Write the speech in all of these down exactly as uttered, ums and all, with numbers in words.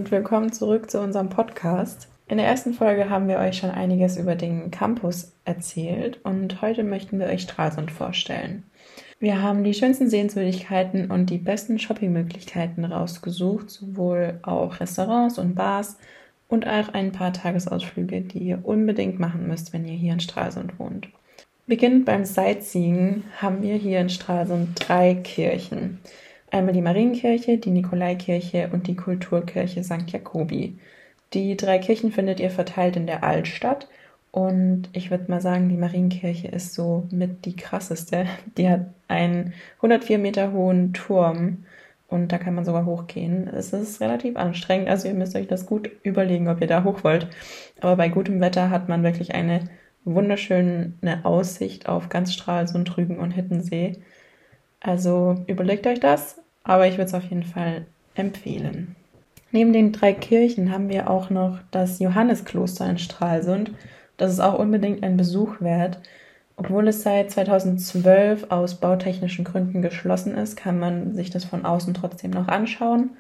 und willkommen zurück zu unserem Podcast. In der ersten Folge haben wir euch schon einiges über den Campus erzählt und heute möchten wir euch Stralsund vorstellen. Wir haben die schönsten Sehenswürdigkeiten und die besten Shoppingmöglichkeiten rausgesucht, sowohl auch Restaurants und Bars und auch ein paar Tagesausflüge, die ihr unbedingt machen müsst, wenn ihr hier in Stralsund wohnt. Beginnend beim Sightseeing haben wir hier in Stralsund drei Kirchen. Einmal die Marienkirche, die Nikolaikirche und die Kulturkirche Sankt Jakobi. Die drei Kirchen findet ihr verteilt in der Altstadt und ich würde mal sagen, die Marienkirche ist so mit die krasseste. Die hat einen hundertvier Meter hohen Turm und da kann man sogar hochgehen. Es ist relativ anstrengend, also ihr müsst euch das gut überlegen, ob ihr da hoch wollt. Aber bei gutem Wetter hat man wirklich eine wunderschöne Aussicht auf ganz Stralsund, Rügen und Hiddensee. Also überlegt euch das, aber ich würde es auf jeden Fall empfehlen. Neben den drei Kirchen haben wir auch noch das Johanneskloster in Stralsund. Das ist auch unbedingt ein Besuch wert. Obwohl es seit zweitausendzwölf aus bautechnischen Gründen geschlossen ist, kann man sich das von außen trotzdem noch anschauen.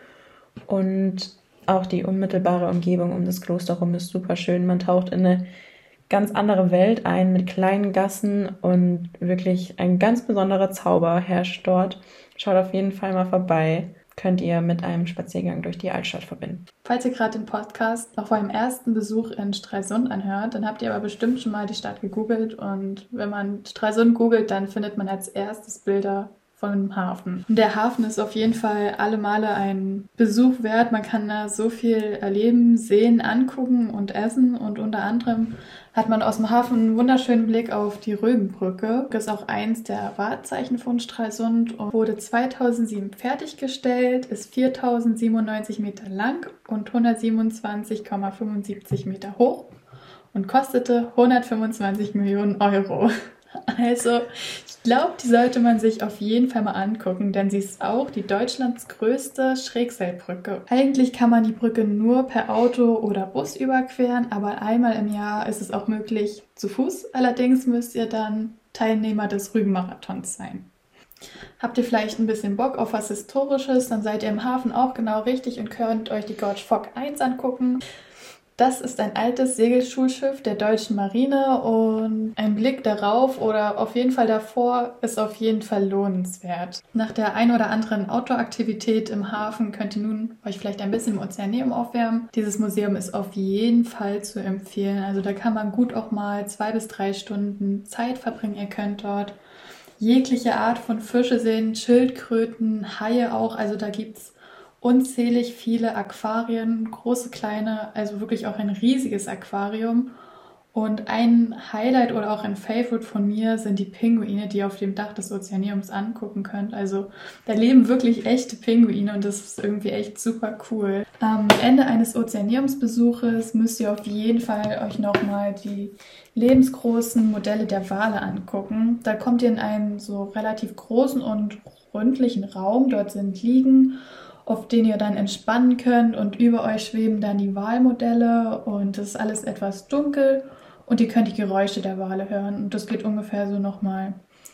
Und auch die unmittelbare Umgebung um das Kloster rum ist super schön. Man taucht in eine ganz andere Welt ein mit kleinen Gassen und wirklich ein ganz besonderer Zauber herrscht dort. Schaut auf jeden Fall mal vorbei. Könnt ihr mit einem Spaziergang durch die Altstadt verbinden. Falls ihr gerade den Podcast noch vor eurem ersten Besuch in Stralsund anhört, dann habt ihr aber bestimmt schon mal die Stadt gegoogelt und wenn man Stralsund googelt, dann findet man als erstes Bilder von einem Hafen. Und der Hafen ist auf jeden Fall alle Male ein Besuch wert. Man kann da so viel erleben, sehen, angucken und essen und unter anderem hat man aus dem Hafen einen wunderschönen Blick auf die Rögenbrücke. Das ist auch eins der Wahrzeichen von Stralsund und wurde zweitausendsieben fertiggestellt, ist viertausendsiebenundneunzig Meter lang und hundertsiebenundzwanzig Komma fünfundsiebzig Meter hoch und kostete hundertfünfundzwanzig Millionen Euro. Also, ich glaube, die sollte man sich auf jeden Fall mal angucken, denn sie ist auch die Deutschlands größte Schrägseilbrücke. Eigentlich kann man die Brücke nur per Auto oder Bus überqueren, aber einmal im Jahr ist es auch möglich zu Fuß. Allerdings müsst ihr dann Teilnehmer des Rügenmarathons sein. Habt ihr vielleicht ein bisschen Bock auf was Historisches, dann seid ihr im Hafen auch genau richtig und könnt euch die Gorge Fock eins angucken. Das ist ein altes Segelschulschiff der deutschen Marine und ein Blick darauf oder auf jeden Fall davor ist auf jeden Fall lohnenswert. Nach der ein oder anderen Outdoor-Aktivität im Hafen könnt ihr nun euch vielleicht ein bisschen im Ozeaneum aufwärmen. Dieses Museum ist auf jeden Fall zu empfehlen. Also da kann man gut auch mal zwei bis drei Stunden Zeit verbringen. Ihr könnt dort jegliche Art von Fische sehen, Schildkröten, Haie auch. Also da gibt's unzählig viele Aquarien, große, kleine, also wirklich auch ein riesiges Aquarium. Und ein Highlight oder auch ein Favorite von mir sind die Pinguine, die ihr auf dem Dach des Ozeaneums angucken könnt. Also da leben wirklich echte Pinguine und das ist irgendwie echt super cool. Am Ende eines Ozeaneumsbesuches müsst ihr auf jeden Fall euch nochmal die lebensgroßen Modelle der Wale angucken. Da kommt ihr in einen so relativ großen und rundlichen Raum. Dort sind Liegen, auf denen ihr dann entspannen könnt und über euch schweben dann die Walmodelle und das ist alles etwas dunkel und ihr könnt die Geräusche der Wale hören und das geht ungefähr so nochmal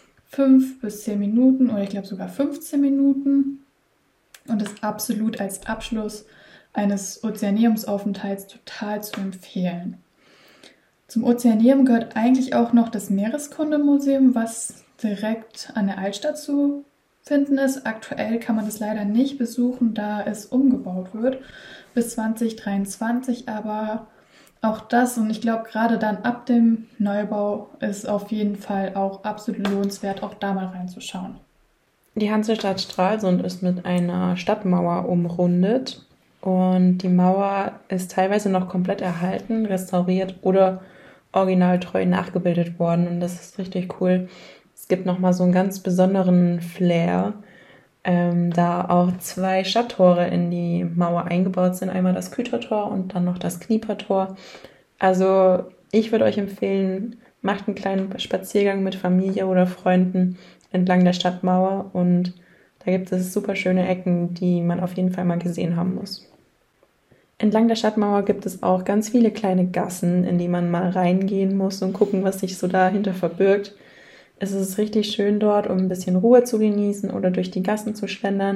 fünf bis zehn Minuten oder ich glaube sogar fünfzehn Minuten und ist absolut als Abschluss eines Ozeaneumsaufenthalts total zu empfehlen. Zum Ozeaneum gehört eigentlich auch noch das Meereskundemuseum, was direkt an der Altstadt zu finden ist. Aktuell kann man das leider nicht besuchen, da es umgebaut wird bis zwanzig dreiundzwanzig, aber auch das und ich glaube gerade dann ab dem Neubau ist auf jeden Fall auch absolut lohnenswert, auch da mal reinzuschauen. Die Hansestadt Stralsund ist mit einer Stadtmauer umrundet und die Mauer ist teilweise noch komplett erhalten, restauriert oder originaltreu nachgebildet worden und das ist richtig cool. Es gibt nochmal so einen ganz besonderen Flair, ähm, da auch zwei Stadttore in die Mauer eingebaut sind. Einmal das Kütertor und dann noch das Kniepertor. Also ich würde euch empfehlen, macht einen kleinen Spaziergang mit Familie oder Freunden entlang der Stadtmauer und da gibt es super schöne Ecken, die man auf jeden Fall mal gesehen haben muss. Entlang der Stadtmauer gibt es auch ganz viele kleine Gassen, in die man mal reingehen muss und gucken, was sich so dahinter verbirgt. Es ist richtig schön dort, um ein bisschen Ruhe zu genießen oder durch die Gassen zu schlendern.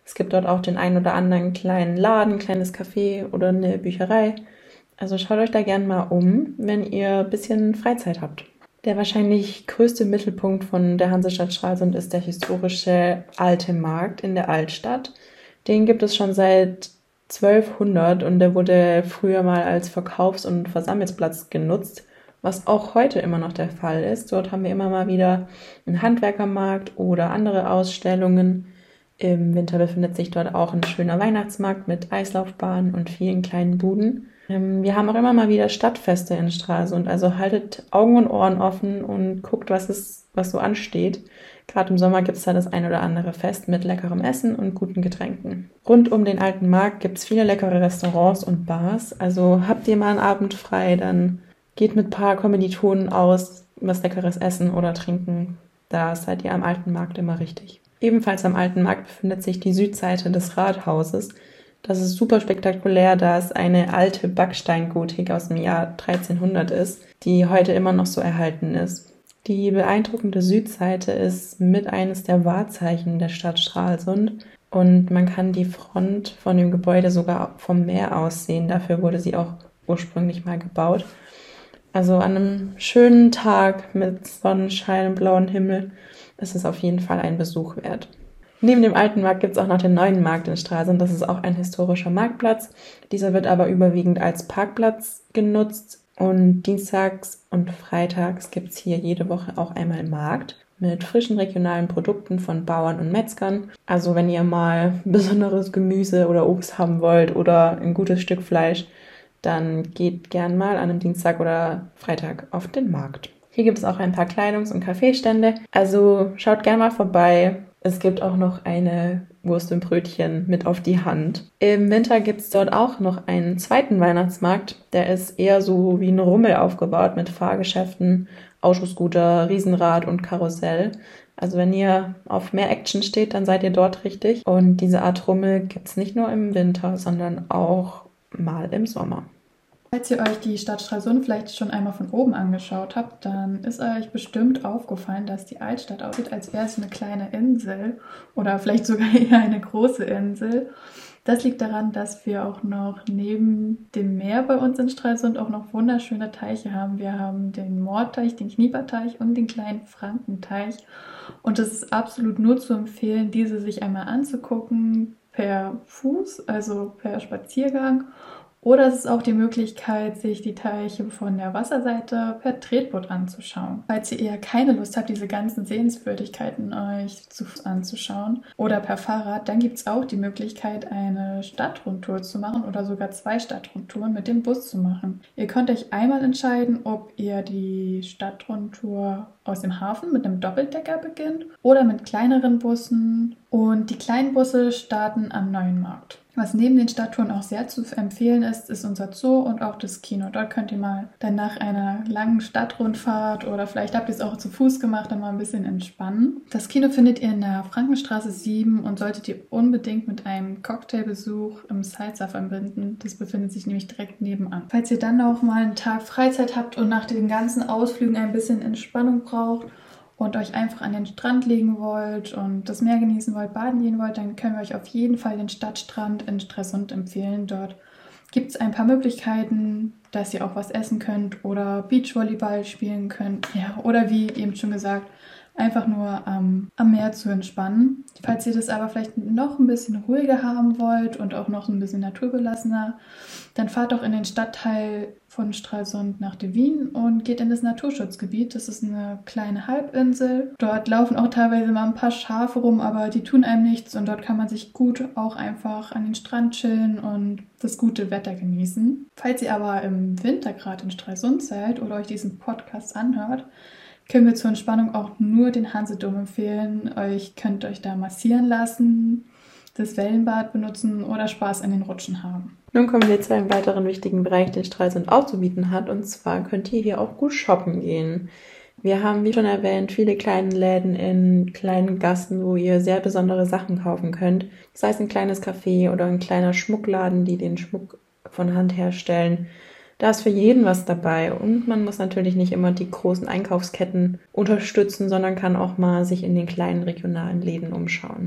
Es gibt dort auch den einen oder anderen kleinen Laden, ein kleines Café oder eine Bücherei. Also schaut euch da gerne mal um, wenn ihr ein bisschen Freizeit habt. Der wahrscheinlich größte Mittelpunkt von der Hansestadt Stralsund ist der historische Alte Markt in der Altstadt. Den gibt es schon seit zwölfhundert und der wurde früher mal als Verkaufs- und Versammelsplatz genutzt, was auch heute immer noch der Fall ist. Dort haben wir immer mal wieder einen Handwerkermarkt oder andere Ausstellungen. Im Winter befindet sich dort auch ein schöner Weihnachtsmarkt mit Eislaufbahn und vielen kleinen Buden. Ähm, wir haben auch immer mal wieder Stadtfeste in Stralsund, also haltet Augen und Ohren offen und guckt, was es, was so ansteht. Gerade im Sommer gibt es da das ein oder andere Fest mit leckerem Essen und guten Getränken. Rund um den alten Markt gibt es viele leckere Restaurants und Bars. Also habt ihr mal einen Abend frei, dann geht mit ein paar Kommilitonen aus, was leckeres essen oder trinken. Da seid ihr am alten Markt immer richtig. Ebenfalls am alten Markt befindet sich die Südseite des Rathauses. Das ist super spektakulär, da es eine alte Backsteingotik aus dem Jahr dreizehnhundert ist, die heute immer noch so erhalten ist. Die beeindruckende Südseite ist mit eines der Wahrzeichen der Stadt Stralsund und man kann die Front von dem Gebäude sogar vom Meer aus sehen. Dafür wurde sie auch ursprünglich mal gebaut. Also an einem schönen Tag mit Sonnenschein und blauem Himmel ist es auf jeden Fall ein Besuch wert. Neben dem alten Markt gibt es auch noch den neuen Markt in Stralsund. Das ist auch ein historischer Marktplatz. Dieser wird aber überwiegend als Parkplatz genutzt. Und dienstags und freitags gibt es hier jede Woche auch einmal Markt mit frischen regionalen Produkten von Bauern und Metzgern. Also wenn ihr mal besonderes Gemüse oder Obst haben wollt oder ein gutes Stück Fleisch, dann geht gern mal an einem Dienstag oder Freitag auf den Markt. Hier gibt es auch ein paar Kleidungs- und Kaffeestände. Also schaut gern mal vorbei. Es gibt auch noch eine Wurst und Brötchen mit auf die Hand. Im Winter gibt es dort auch noch einen zweiten Weihnachtsmarkt. Der ist eher so wie ein Rummel aufgebaut mit Fahrgeschäften, Autoscooter, Riesenrad und Karussell. Also wenn ihr auf mehr Action steht, dann seid ihr dort richtig. Und diese Art Rummel gibt es nicht nur im Winter, sondern auch mal im Sommer. Falls ihr euch die Stadt Stralsund vielleicht schon einmal von oben angeschaut habt, dann ist euch bestimmt aufgefallen, dass die Altstadt aussieht, als wäre es eine kleine Insel oder vielleicht sogar eher eine große Insel. Das liegt daran, dass wir auch noch neben dem Meer bei uns in Stralsund auch noch wunderschöne Teiche haben. Wir haben den Moorteich, den Knieperteich und den kleinen Frankenteich. Und es ist absolut nur zu empfehlen, diese sich einmal anzugucken per Fuß, also per Spaziergang. Oder es ist auch die Möglichkeit, sich die Teiche von der Wasserseite per Tretboot anzuschauen. Falls ihr eher keine Lust habt, diese ganzen Sehenswürdigkeiten euch zu Fuß anzuschauen oder per Fahrrad, dann gibt es auch die Möglichkeit, eine Stadtrundtour zu machen oder sogar zwei Stadtrundtouren mit dem Bus zu machen. Ihr könnt euch einmal entscheiden, ob ihr die Stadtrundtour aus dem Hafen mit einem Doppeldecker beginnt oder mit kleineren Bussen. Und die kleinen Busse starten am Neuen Markt. Was neben den Stadttouren auch sehr zu empfehlen ist, ist unser Zoo und auch das Kino. Dort könnt ihr mal dann nach einer langen Stadtrundfahrt oder vielleicht habt ihr es auch zu Fuß gemacht, dann mal ein bisschen entspannen. Das Kino findet ihr in der Frankenstraße sieben und solltet ihr unbedingt mit einem Cocktailbesuch im Salsa verbinden. Das befindet sich nämlich direkt nebenan. Falls ihr dann auch mal einen Tag Freizeit habt und nach den ganzen Ausflügen ein bisschen Entspannung braucht und euch einfach an den Strand legen wollt und das Meer genießen wollt, baden gehen wollt, dann können wir euch auf jeden Fall den Stadtstrand in Stralsund empfehlen. Dort gibt es ein paar Möglichkeiten, dass ihr auch was essen könnt oder Beachvolleyball spielen könnt. Ja, oder wie eben schon gesagt, einfach nur ähm, am Meer zu entspannen. Falls ihr das aber vielleicht noch ein bisschen ruhiger haben wollt und auch noch ein bisschen naturbelassener, dann fahrt doch in den Stadtteil von Stralsund nach De Wien und geht in das Naturschutzgebiet. Das ist eine kleine Halbinsel. Dort laufen auch teilweise mal ein paar Schafe rum, aber die tun einem nichts und dort kann man sich gut auch einfach an den Strand chillen und das gute Wetter genießen. Falls ihr aber im Winter gerade in Stralsund seid oder euch diesen Podcast anhört, können wir zur Entspannung auch nur den Hansedom empfehlen. Euch könnt euch da massieren lassen, das Wellenbad benutzen oder Spaß an den Rutschen haben. Nun kommen wir zu einem weiteren wichtigen Bereich, den Stralsund auch zu bieten hat. Und zwar könnt ihr hier auch gut shoppen gehen. Wir haben, wie schon erwähnt, viele kleine Läden in kleinen Gassen, wo ihr sehr besondere Sachen kaufen könnt. Sei es ein kleines Café oder ein kleiner Schmuckladen, die den Schmuck von Hand herstellen. Da ist für jeden was dabei und man muss natürlich nicht immer die großen Einkaufsketten unterstützen, sondern kann auch mal sich in den kleinen regionalen Läden umschauen.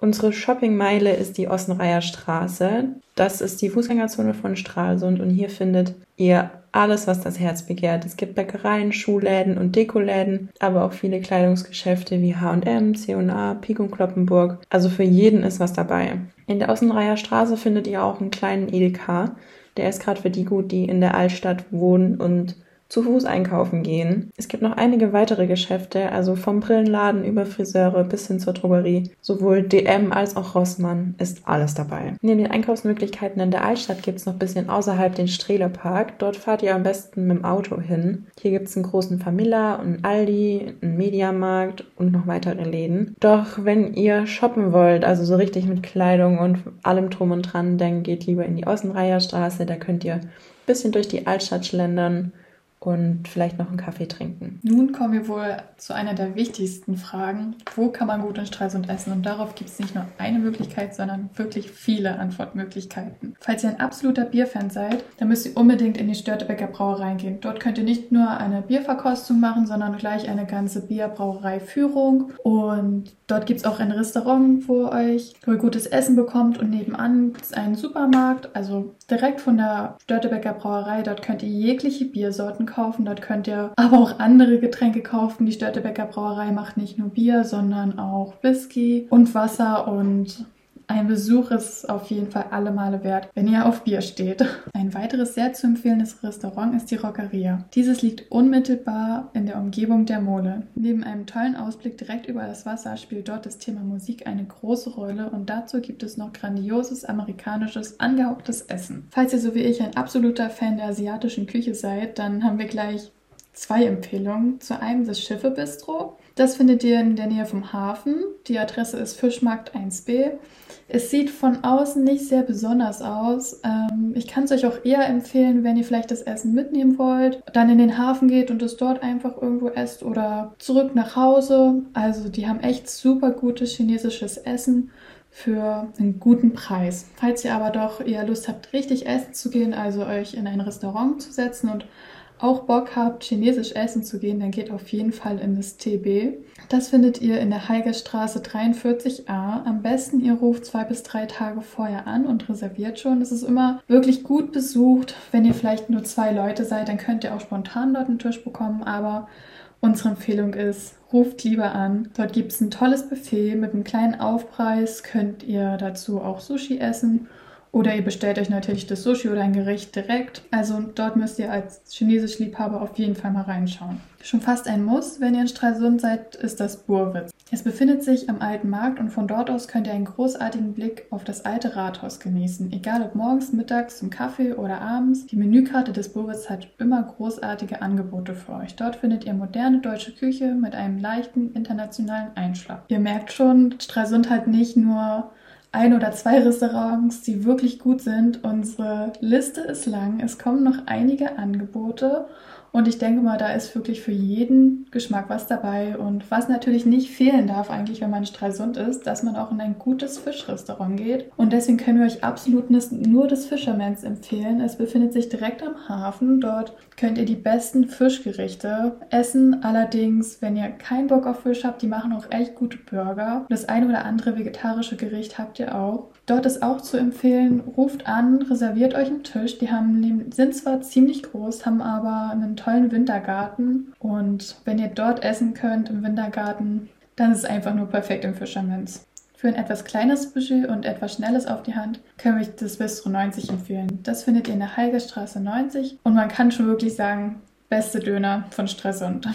Unsere Shoppingmeile ist die Ossenreiher Straße. Das ist die Fußgängerzone von Stralsund und hier findet ihr alles, was das Herz begehrt. Es gibt Bäckereien, Schuhläden und Dekoläden, aber auch viele Kleidungsgeschäfte wie H und M, C und A, Pik und Kloppenburg. Also für jeden ist was dabei. In der Ossenreiher Straße findet ihr auch einen kleinen Edeka. Der ist gerade für die gut, die in der Altstadt wohnen und zu Fuß einkaufen gehen. Es gibt noch einige weitere Geschäfte, also vom Brillenladen über Friseure bis hin zur Drogerie. Sowohl D M als auch Rossmann ist alles dabei. Neben den Einkaufsmöglichkeiten in der Altstadt gibt es noch ein bisschen außerhalb den Strehlerpark. Dort fahrt ihr am besten mit dem Auto hin. Hier gibt es einen großen Famila, einen Aldi, einen Mediamarkt und noch weitere Läden. Doch wenn ihr shoppen wollt, also so richtig mit Kleidung und allem drum und dran, dann geht lieber in die Ossenreiher Straße. Da könnt ihr ein bisschen durch die Altstadt schlendern und vielleicht noch einen Kaffee trinken. Nun kommen wir wohl zu einer der wichtigsten Fragen. Wo kann man gut in Stralsund essen? Und darauf gibt es nicht nur eine Möglichkeit, sondern wirklich viele Antwortmöglichkeiten. Falls ihr ein absoluter Bierfan seid, dann müsst ihr unbedingt in die Störtebeker Brauerei gehen. Dort könnt ihr nicht nur eine Bierverkostung machen, sondern gleich eine ganze Bierbrauerei-Führung. Und dort gibt es auch ein Restaurant, wo ihr euch wo ihr gutes Essen bekommt. Und nebenan gibt es einen Supermarkt, also direkt von der Störtebeker Brauerei. Dort könnt ihr jegliche Biersorten kaufen. Dort könnt ihr aber auch andere Getränke kaufen. Die Störtebeker Brauerei macht nicht nur Bier, sondern auch Whisky und Wasser und ein Besuch ist auf jeden Fall alle Male wert, wenn ihr auf Bier steht. Ein weiteres sehr zu empfehlendes Restaurant ist die Rockeria. Dieses liegt unmittelbar in der Umgebung der Mole. Neben einem tollen Ausblick direkt über das Wasser spielt dort das Thema Musik eine große Rolle und dazu gibt es noch grandioses amerikanisches, angehauchtes Essen. Falls ihr so wie ich ein absoluter Fan der asiatischen Küche seid, dann haben wir gleich zwei Empfehlungen. Zu einem das Schiffe Bistro. Das findet ihr in der Nähe vom Hafen. Die Adresse ist Fischmarkt eins b. Es sieht von außen nicht sehr besonders aus. Ähm, ich kann es euch auch eher empfehlen, wenn ihr vielleicht das Essen mitnehmen wollt, dann in den Hafen geht und es dort einfach irgendwo esst oder zurück nach Hause. Also die haben echt super gutes chinesisches Essen für einen guten Preis. Falls ihr aber doch eher Lust habt, richtig essen zu gehen, also euch in ein Restaurant zu setzen und auch Bock habt, chinesisch essen zu gehen, dann geht auf jeden Fall in das T B. Das findet ihr in der Heigerstraße dreiundvierzig a. Am besten ihr ruft zwei bis drei Tage vorher an und reserviert schon. Es ist immer wirklich gut besucht. Wenn ihr vielleicht nur zwei Leute seid, dann könnt ihr auch spontan dort einen Tisch bekommen. Aber unsere Empfehlung ist, ruft lieber an. Dort gibt es ein tolles Buffet mit einem kleinen Aufpreis. Könnt ihr dazu auch Sushi essen. Oder ihr bestellt euch natürlich das Sushi oder ein Gericht direkt. Also dort müsst ihr als Chinesisch-Liebhaber auf jeden Fall mal reinschauen. Schon fast ein Muss, wenn ihr in Stralsund seid, ist das Burwitz. Es befindet sich am Alten Markt und von dort aus könnt ihr einen großartigen Blick auf das alte Rathaus genießen. Egal ob morgens, mittags zum Kaffee oder abends. Die Menükarte des Burwitz hat immer großartige Angebote für euch. Dort findet ihr moderne deutsche Küche mit einem leichten internationalen Einschlag. Ihr merkt schon, Stralsund hat nicht nur ein oder zwei Restaurants, die wirklich gut sind. Unsere Liste ist lang. Es kommen noch einige Angebote und ich denke mal, da ist wirklich für jeden Geschmack was dabei. Und was natürlich nicht fehlen darf eigentlich, wenn man in Stralsund ist, dass man auch in ein gutes Fischrestaurant geht. Und deswegen können wir euch absolut nur das Fisherman's empfehlen. Es befindet sich direkt am Hafen. Dort könnt ihr die besten Fischgerichte essen. Allerdings, wenn ihr keinen Bock auf Fisch habt, die machen auch echt gute Burger. Das eine oder andere vegetarische Gericht habt ihr auch. Dort ist auch zu empfehlen, ruft an, reserviert euch einen Tisch. Die haben, sind zwar ziemlich groß, haben aber einen tollen Wintergarten. Und wenn ihr dort essen könnt im Wintergarten, dann ist es einfach nur perfekt im Fisherman's. Für ein etwas kleines Budget und etwas Schnelles auf die Hand können wir euch das Bistro neunzig empfehlen. Das findet ihr in der Heigerstraße neunzig und man kann schon wirklich sagen, beste Döner von Stralsund.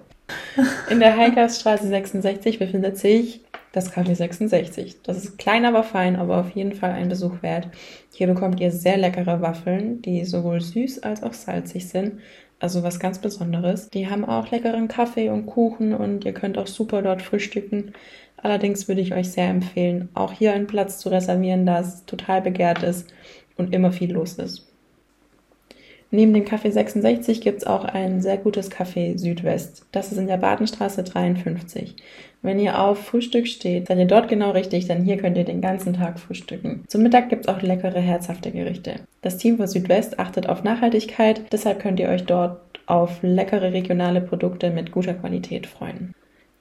In der Heigerstraße sechsundsechzig befindet sich das Café sechsundsechzig. Das ist klein, aber fein, aber auf jeden Fall ein Besuch wert. Hier bekommt ihr sehr leckere Waffeln, die sowohl süß als auch salzig sind. Also was ganz Besonderes. Die haben auch leckeren Kaffee und Kuchen und ihr könnt auch super dort frühstücken. Allerdings würde ich euch sehr empfehlen, auch hier einen Platz zu reservieren, da es total begehrt ist und immer viel los ist. Neben dem Café sechsundsechzig gibt es auch ein sehr gutes Café Südwest. Das ist in der Badenstraße dreiundfünfzig. Wenn ihr auf Frühstück steht, seid ihr dort genau richtig, denn hier könnt ihr den ganzen Tag frühstücken. Zum Mittag gibt es auch leckere, herzhafte Gerichte. Das Team von Südwest achtet auf Nachhaltigkeit, deshalb könnt ihr euch dort auf leckere regionale Produkte mit guter Qualität freuen.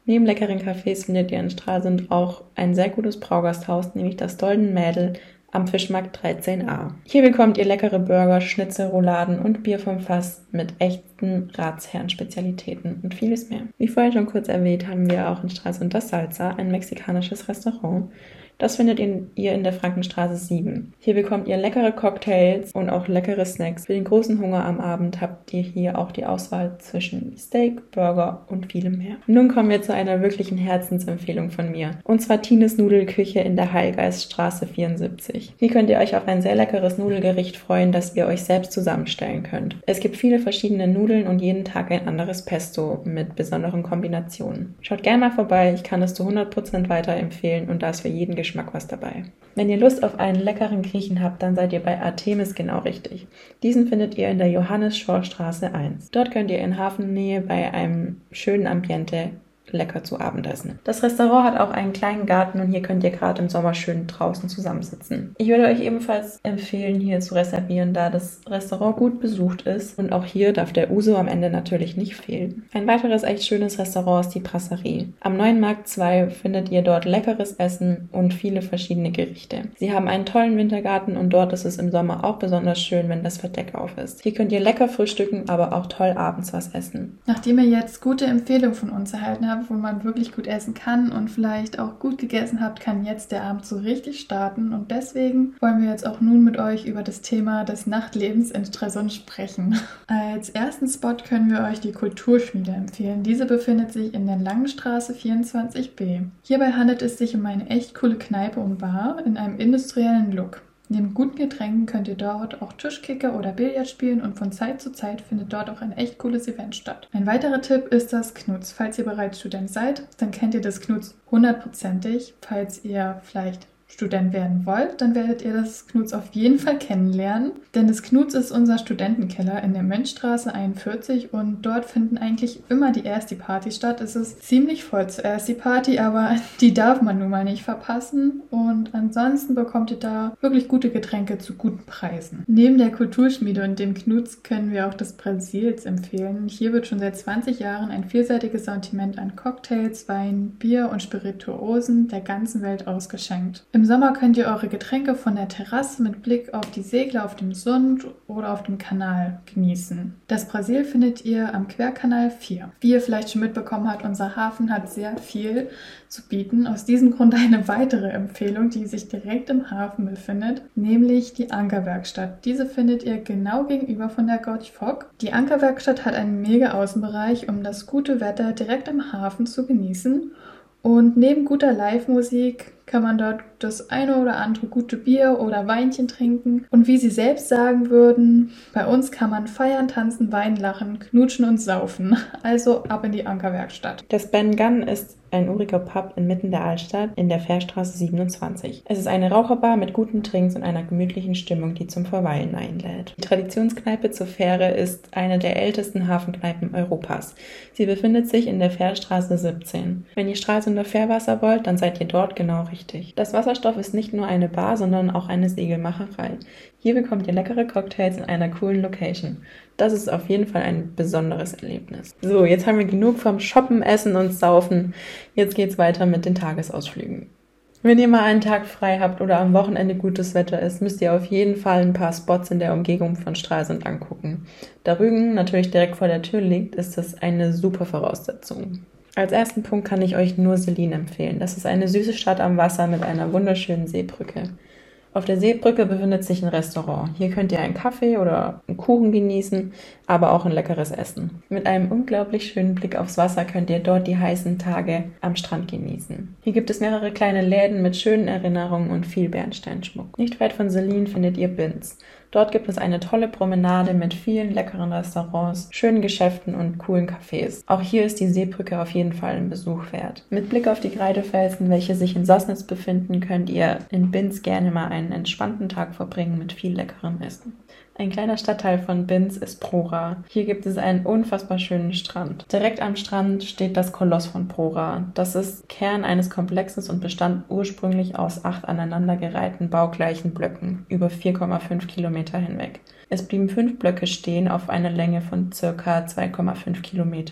Neben leckeren Cafés findet ihr in Stralsund auch ein sehr gutes Braugasthaus, nämlich das Dolden Mädel am Fischmarkt dreizehn a. Hier bekommt ihr leckere Burger, Schnitzel, Rouladen und Bier vom Fass mit echten Ratsherren-Spezialitäten und vieles mehr. Wie vorher schon kurz erwähnt, haben wir auch in Stralsund das Salsa, ein mexikanisches Restaurant. Das findet ihr in der Frankenstraße sieben. Hier bekommt ihr leckere Cocktails und auch leckere Snacks. Für den großen Hunger am Abend habt ihr hier auch die Auswahl zwischen Steak, Burger und vielem mehr. Nun kommen wir zu einer wirklichen Herzensempfehlung von mir. Und zwar Tines Nudelküche in der Heilgeiststraße vierundsiebzig. Hier könnt ihr euch auf ein sehr leckeres Nudelgericht freuen, das ihr euch selbst zusammenstellen könnt. Es gibt viele verschiedene Nudeln und jeden Tag ein anderes Pesto mit besonderen Kombinationen. Schaut gerne mal vorbei, ich kann es zu hundert Prozent weiterempfehlen und da ist für jeden Geschmack was dabei. Wenn ihr Lust auf einen leckeren Griechen habt, dann seid ihr bei Artemis genau richtig. Diesen findet ihr in der Johannes-Schorr-Straße eins. Dort könnt ihr in Hafennähe bei einem schönen Ambiente lecker zu Abend essen. Das Restaurant hat auch einen kleinen Garten und hier könnt ihr gerade im Sommer schön draußen zusammensitzen. Ich würde euch ebenfalls empfehlen, hier zu reservieren, da das Restaurant gut besucht ist und auch hier darf der Uso am Ende natürlich nicht fehlen. Ein weiteres echt schönes Restaurant ist die Brasserie. Am Neuen Markt zwei findet ihr dort leckeres Essen und viele verschiedene Gerichte. Sie haben einen tollen Wintergarten und dort ist es im Sommer auch besonders schön, wenn das Verdeck auf ist. Hier könnt ihr lecker frühstücken, aber auch toll abends was essen. Nachdem ihr jetzt gute Empfehlungen von uns erhalten habt, wo man wirklich gut essen kann und vielleicht auch gut gegessen habt, kann jetzt der Abend so richtig starten und deswegen wollen wir jetzt auch nun mit euch über das Thema des Nachtlebens in Stralsund sprechen. Als ersten Spot können wir euch die Kulturschmiede empfehlen. Diese befindet sich in der Langenstraße vierundzwanzig b. Hierbei handelt es sich um eine echt coole Kneipe und Bar in einem industriellen Look. Neben guten Getränken könnt ihr dort auch Tischkicker oder Billard spielen und von Zeit zu Zeit findet dort auch ein echt cooles Event statt. Ein weiterer Tipp ist das Knuts. Falls ihr bereits Student seid, dann kennt ihr das Knuts hundertprozentig. Falls ihr vielleicht Student werden wollt, dann werdet ihr das Knuts auf jeden Fall kennenlernen. Denn das Knuts ist unser Studentenkeller in der Mönchstraße einundvierzig und dort finden eigentlich immer die erste Party statt. Es ist ziemlich voll zuerst die Party, aber die darf man nun mal nicht verpassen. Und ansonsten bekommt ihr da wirklich gute Getränke zu guten Preisen. Neben der Kulturschmiede und dem Knuts können wir auch das Brasils empfehlen. Hier wird schon seit zwanzig Jahren ein vielseitiges Sortiment an Cocktails, Wein, Bier und Spirituosen der ganzen Welt ausgeschenkt. Im Sommer könnt ihr eure Getränke von der Terrasse mit Blick auf die Segler auf dem Sund oder auf dem Kanal genießen. Das Brasil findet ihr am Querkanal vier. Wie ihr vielleicht schon mitbekommen habt, unser Hafen hat sehr viel zu bieten. Aus diesem Grund eine weitere Empfehlung, die sich direkt im Hafen befindet, nämlich die Ankerwerkstatt. Diese findet ihr genau gegenüber von der Gorch Fock. Die Ankerwerkstatt hat einen mega Außenbereich, um das gute Wetter direkt im Hafen zu genießen. Und neben guter Live-Musik kann man dort das eine oder andere gute Bier oder Weinchen trinken. Und wie sie selbst sagen würden, bei uns kann man feiern, tanzen, weinen, lachen, knutschen und saufen. Also ab in die Ankerwerkstatt. Das Ben Gunn ist ein uriger Pub inmitten der Altstadt in der Fährstraße siebenundzwanzig. Es ist eine Raucherbar mit guten Drinks und einer gemütlichen Stimmung, die zum Verweilen einlädt. Die Traditionskneipe zur Fähre ist eine der ältesten Hafenkneipen Europas. Sie befindet sich in der Fährstraße siebzehn. Wenn ihr Stralsunder Fährwasser wollt, dann seid ihr dort genau richtig. Das Wasserstoff ist nicht nur eine Bar, sondern auch eine Segelmacherei. Hier bekommt ihr leckere Cocktails in einer coolen Location. Das ist auf jeden Fall ein besonderes Erlebnis. So, jetzt haben wir genug vom Shoppen, Essen und Saufen. Jetzt geht's weiter mit den Tagesausflügen. Wenn ihr mal einen Tag frei habt oder am Wochenende gutes Wetter ist, müsst ihr auf jeden Fall ein paar Spots in der Umgebung von Stralsund angucken. Da Rügen natürlich direkt vor der Tür liegt, ist das eine super Voraussetzung. Als ersten Punkt kann ich euch nur Selin empfehlen. Das ist eine süße Stadt am Wasser mit einer wunderschönen Seebrücke. Auf der Seebrücke befindet sich ein Restaurant. Hier könnt ihr einen Kaffee oder einen Kuchen genießen, aber auch ein leckeres Essen. Mit einem unglaublich schönen Blick aufs Wasser könnt ihr dort die heißen Tage am Strand genießen. Hier gibt es mehrere kleine Läden mit schönen Erinnerungen und viel Bernsteinschmuck. Nicht weit von Selin findet ihr Binz. Dort gibt es eine tolle Promenade mit vielen leckeren Restaurants, schönen Geschäften und coolen Cafés. Auch hier ist die Seebrücke auf jeden Fall ein Besuch wert. Mit Blick auf die Kreidefelsen, welche sich in Sassnitz befinden, könnt ihr in Binz gerne mal einen entspannten Tag verbringen mit viel leckerem Essen. Ein kleiner Stadtteil von Binz ist Prora. Hier gibt es einen unfassbar schönen Strand. Direkt am Strand steht das Koloss von Prora. Das ist Kern eines Komplexes und bestand ursprünglich aus acht aneinandergereihten baugleichen Blöcken über vier Komma fünf Kilometer hinweg. Es blieben fünf Blöcke stehen auf einer Länge von ca. zwei Komma fünf Kilometern.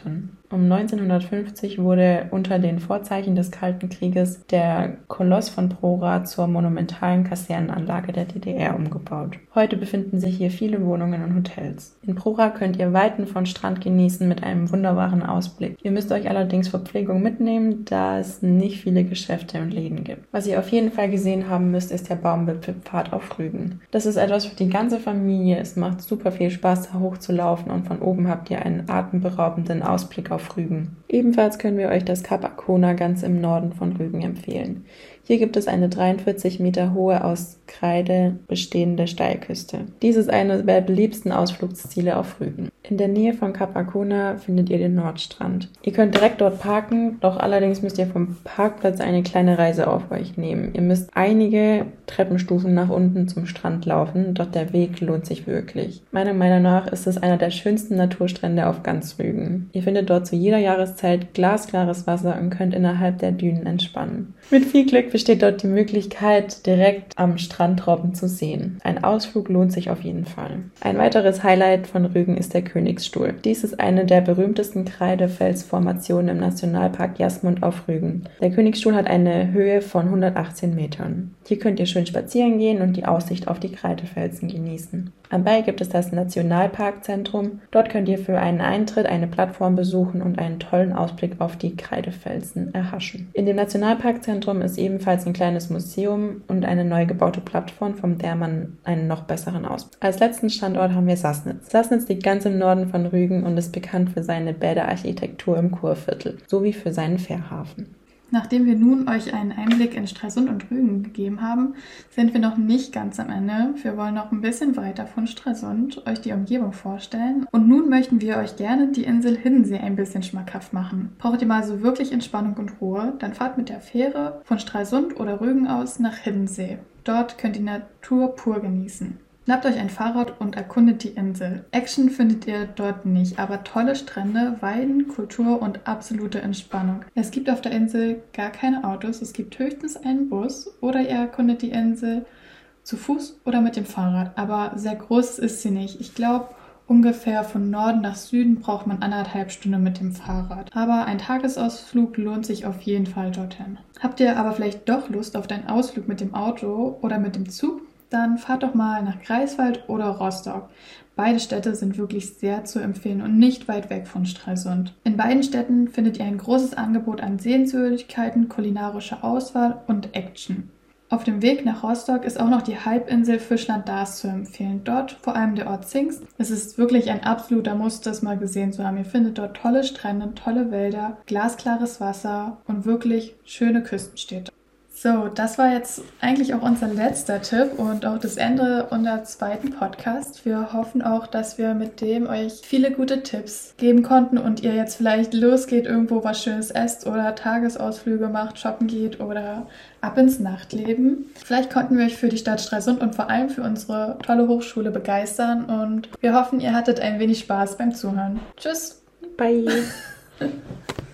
Um neunzehnhundertfünfzig wurde unter den Vorzeichen des Kalten Krieges der Koloss von Prora zur monumentalen Kasernenanlage der D D R umgebaut. Heute befinden sich hier viele Wohnungen und Hotels. In Prora könnt ihr Weiten von Strand genießen mit einem wunderbaren Ausblick. Ihr müsst euch allerdings Verpflegung mitnehmen, da es nicht viele Geschäfte und Läden gibt. Was ihr auf jeden Fall gesehen haben müsst, ist der Baumwipfelpfad auf Rügen. Das ist etwas für die ganze Familie. Es macht super viel Spaß, da hochzulaufen und von oben habt ihr einen atemberaubenden Ausblick auf Rügen. Ebenfalls können wir euch das Kap Arkona ganz im Norden von Rügen empfehlen. Hier gibt es eine dreiundvierzig Meter hohe, aus Kreide bestehende Steilküste. Dies ist eine der beliebtesten Ausflugsziele auf Rügen. In der Nähe von Kap Arkona findet ihr den Nordstrand. Ihr könnt direkt dort parken, doch allerdings müsst ihr vom Parkplatz eine kleine Reise auf euch nehmen. Ihr müsst einige Treppenstufen nach unten zum Strand laufen, doch der Weg lohnt sich wirklich. Meiner Meinung nach ist es einer der schönsten Naturstrände auf ganz Rügen. Ihr findet dort zu jeder Jahreszeit glasklares Wasser und könnt innerhalb der Dünen entspannen. Mit viel Glück besteht dort die Möglichkeit, direkt am Strand Robben zu sehen. Ein Ausflug lohnt sich auf jeden Fall. Ein weiteres Highlight von Rügen ist der Königsstuhl. Dies ist eine der berühmtesten Kreidefelsformationen im Nationalpark Jasmund auf Rügen. Der Königsstuhl hat eine Höhe von hundertachtzehn Metern. Hier könnt ihr schön spazieren gehen und die Aussicht auf die Kreidefelsen genießen. Anbei gibt es das Nationalparkzentrum. Dort könnt ihr für einen Eintritt eine Plattform besuchen und einen tollen Ausblick auf die Kreidefelsen erhaschen. In dem Nationalparkzentrum ist ebenfalls ein kleines Museum und eine neu gebaute Plattform, von der man einen noch besseren Ausblick. Als letzten Standort haben wir Sassnitz. Sassnitz liegt ganz im Norden von Rügen und ist bekannt für seine Bäderarchitektur im Kurviertel sowie für seinen Fährhafen. Nachdem wir nun euch einen Einblick in Stralsund und Rügen gegeben haben, sind wir noch nicht ganz am Ende. Wir wollen noch ein bisschen weiter von Stralsund euch die Umgebung vorstellen. Und nun möchten wir euch gerne die Insel Hiddensee ein bisschen schmackhaft machen. Braucht ihr mal so wirklich Entspannung und Ruhe, dann fahrt mit der Fähre von Stralsund oder Rügen aus nach Hiddensee. Dort könnt ihr Natur pur genießen. Schnappt euch ein Fahrrad und erkundet die Insel. Action findet ihr dort nicht, aber tolle Strände, Weiden, Kultur und absolute Entspannung. Es gibt auf der Insel gar keine Autos, es gibt höchstens einen Bus oder ihr erkundet die Insel zu Fuß oder mit dem Fahrrad. Aber sehr groß ist sie nicht. Ich glaube, ungefähr von Norden nach Süden braucht man anderthalb Stunden mit dem Fahrrad. Aber ein Tagesausflug lohnt sich auf jeden Fall dorthin. Habt ihr aber vielleicht doch Lust auf einen Ausflug mit dem Auto oder mit dem Zug? Dann fahrt doch mal nach Greifswald oder Rostock. Beide Städte sind wirklich sehr zu empfehlen und nicht weit weg von Stralsund. In beiden Städten findet ihr ein großes Angebot an Sehenswürdigkeiten, kulinarischer Auswahl und Action. Auf dem Weg nach Rostock ist auch noch die Halbinsel Fischland-Dars zu empfehlen. Dort vor allem der Ort Zingst. Es ist wirklich ein absoluter Muss, das mal gesehen zu haben. Ihr findet dort tolle Strände, tolle Wälder, glasklares Wasser und wirklich schöne Küstenstädte. So, das war jetzt eigentlich auch unser letzter Tipp und auch das Ende unserer zweiten Podcast. Wir hoffen auch, dass wir mit dem euch viele gute Tipps geben konnten und ihr jetzt vielleicht losgeht, irgendwo was Schönes esst oder Tagesausflüge macht, shoppen geht oder ab ins Nachtleben. Vielleicht konnten wir euch für die Stadt Stralsund und vor allem für unsere tolle Hochschule begeistern und wir hoffen, ihr hattet ein wenig Spaß beim Zuhören. Tschüss! Bye!